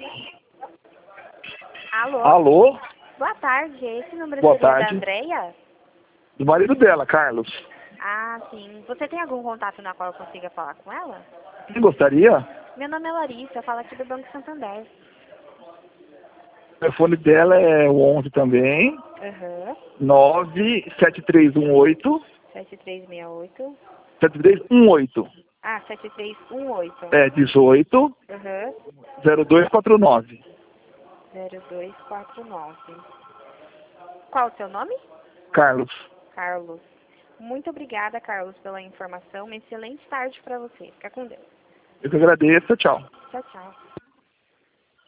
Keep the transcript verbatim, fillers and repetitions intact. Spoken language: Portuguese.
Alô? Alô? Boa tarde, esse número Boa seria tarde. da Andrea? Do marido dela, Carlos. Ah, sim. Você tem algum contato na qual eu consiga falar com ela? Quem gostaria? Meu nome é Larissa, eu falo aqui do Banco Santander. O telefone dela é o onze também. Aham. nove sete três um oito. sete três seis oito. sete três um oito. Ah, sete três um oito. É dezoito Aham. zero dois quatro nove. zero dois quatro nove. Qual o seu nome? Carlos. Carlos. Muito obrigada, Carlos, pela informação. Uma excelente tarde para você. Fica com Deus. Eu que agradeço. Tchau. Tchau, tchau.